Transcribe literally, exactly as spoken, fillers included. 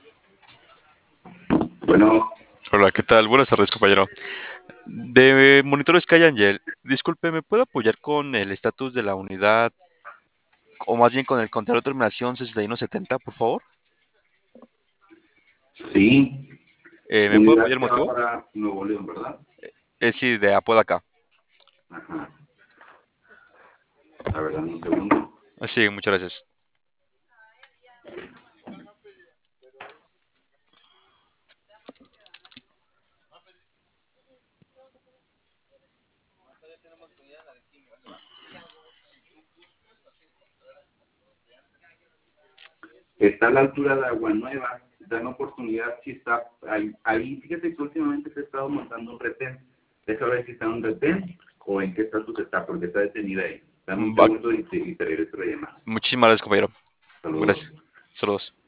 Bueno, Hola, ¿qué tal? Buenas tardes, compañero. De Monitores Angel, disculpe, ¿me puede apoyar con el estatus de la unidad, o más bien con el contador de terminación sesenta y uno setenta, por favor? sí, Eh, ¿me puede apoyar unidad el que va motivo? para Nuevo León, ¿verdad? Es sí, de Apodaca. Ajá. A ver, dame un segundo. Sí, muchas gracias. Está a la altura de Agua Nueva. Dan oportunidad si está ahí. Ahí fíjate que últimamente se ha estado montando un retén. Deja ver si está en un retén o en qué estatus está, porque está detenida ahí. Dame un Va. segundo y te, y te regreso la llamada. Muchísimas gracias, compañero. Saludos. Gracias. Saludos.